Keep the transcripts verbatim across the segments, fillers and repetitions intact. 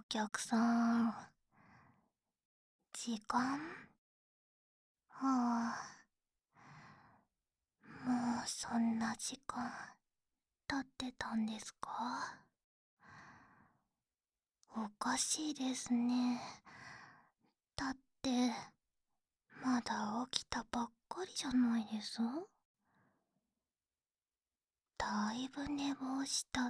客さん、時間はあ、もうそんな時間経ってたんですか？おかしいですね。だって、まだ起きたばっかりじゃないです？だいぶ寝坊したって、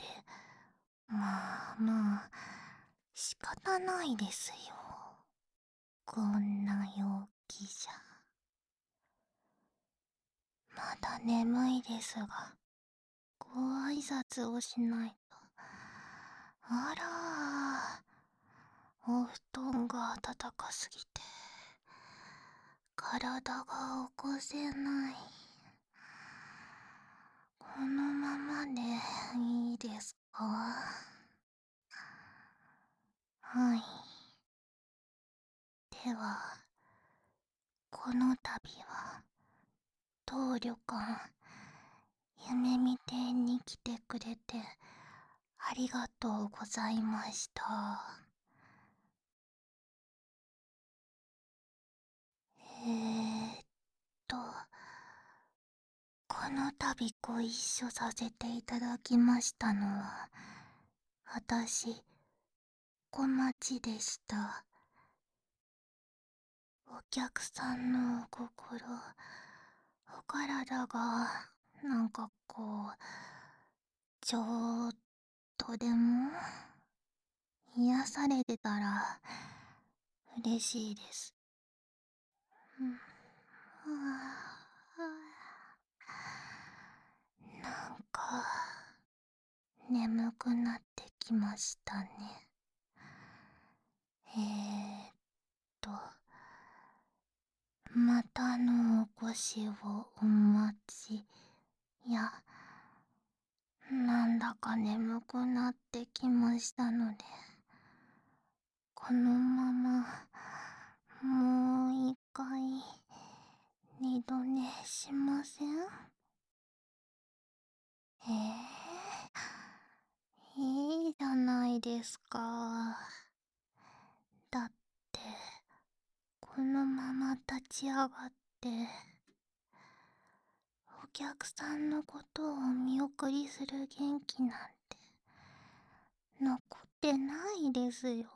まあまあ、仕方ないですよ。こんな陽気じゃ。まだ眠いですが、ご挨拶をしないと。あらー、お布団が暖かすぎて、体が起こせない。このままでいいですか？はい。では、この度は、当旅館、夢見亭に来てくれて、ありがとうございました。えーっと、この度ご一緒させていただきましたのは、私、小町でした。お客さんのお心、お体が、なんかこう、ちょっとでも、癒されてたら、嬉しいです。うん、はあ、なんか、眠くなってきましたね。えーっと、またのお越しをお待ち。いや、なんだか眠くなってきましたので、このまま、もう一回、二度寝しません？ええー、いいじゃないですか。だって、このまま立ち上がって、お客さんのことをお見送りする元気なんて、残ってないですよ。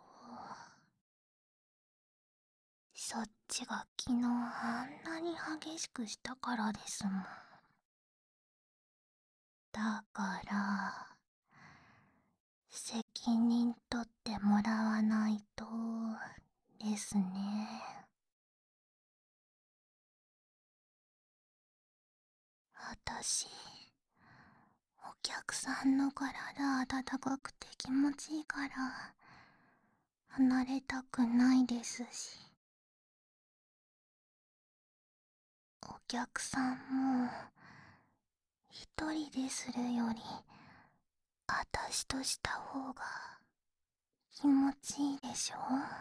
そっちが昨日あんなに激しくしたからですもん。だから、責任取ってもらわないと、ですね。あたし、お客さんの体温かくて気持ちいいから、離れたくないですし。お客さんも、一人でするより、あたしとした方が、気持ちいいでしょ？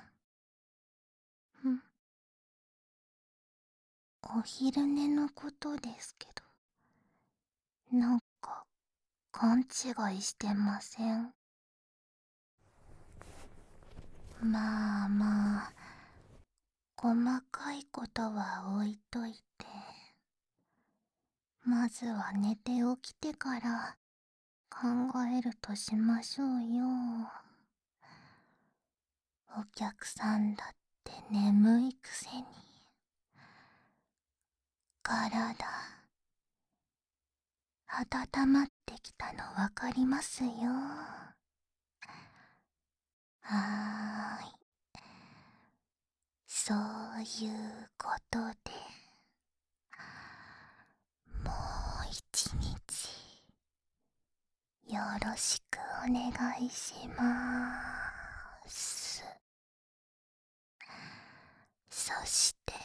うん。お昼寝のことですけど、なんか、勘違いしてません？まあまあ、細かいことは置いといて、まずは寝て起きてから考えるとしましょうよ。お客さんだって眠いくせに。体、温まってきたのわかりますよ。はーい。そういうことで、もう一日、よろしくお願いしまーす。そして、